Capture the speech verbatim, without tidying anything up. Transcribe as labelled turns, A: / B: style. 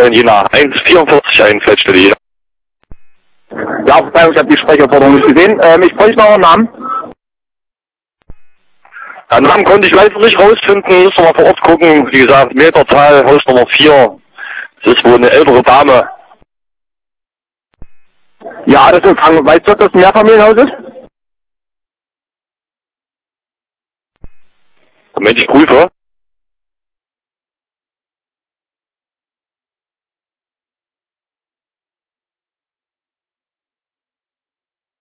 A: in Jena. eins vierundvierzig eins, Feldstelle Jena.
B: Ja, Verzeihung, ich habe die Sprecherforderung nicht gesehen. Ähm, ich bräuchte noch einen Namen.
A: Den Namen konnte ich leider nicht rausfinden, müssen wir mal vor Ort gucken. Wie gesagt, Meterzahl, Haus Nummer vier. Das ist wohl eine ältere Dame.
B: Ja, das ist Fragen. Weißt du, ob das ein Mehrfamilienhaus ist?
A: Moment, ich prüfe.